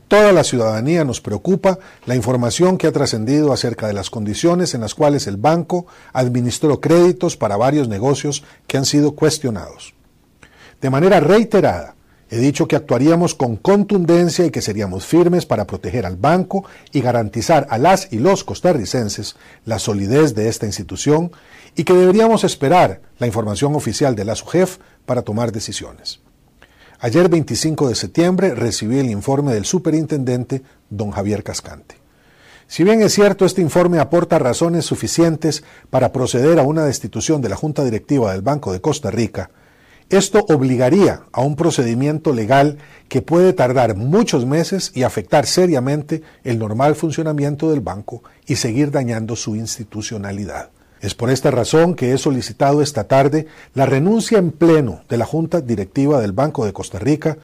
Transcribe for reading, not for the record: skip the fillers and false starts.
toda la ciudadanía nos preocupa la información que ha trascendido acerca de las condiciones en las cuales el banco administró créditos para varios negocios que han sido cuestionados. De manera reiterada, he dicho que actuaríamos con contundencia y que seríamos firmes para proteger al banco y garantizar a las y los costarricenses la solidez de esta institución y que deberíamos esperar la información oficial de la SUGEF para tomar decisiones. Ayer, 25 de septiembre, recibí el informe del superintendente, don Javier Cascante. Si bien es cierto, este informe aporta razones suficientes para proceder a una destitución de la Junta Directiva del Banco de Costa Rica, esto obligaría a un procedimiento legal que puede tardar muchos meses y afectar seriamente el normal funcionamiento del banco y seguir dañando su institucionalidad. Es por esta razón que he solicitado esta tarde la renuncia en pleno de la Junta Directiva del Banco de Costa Rica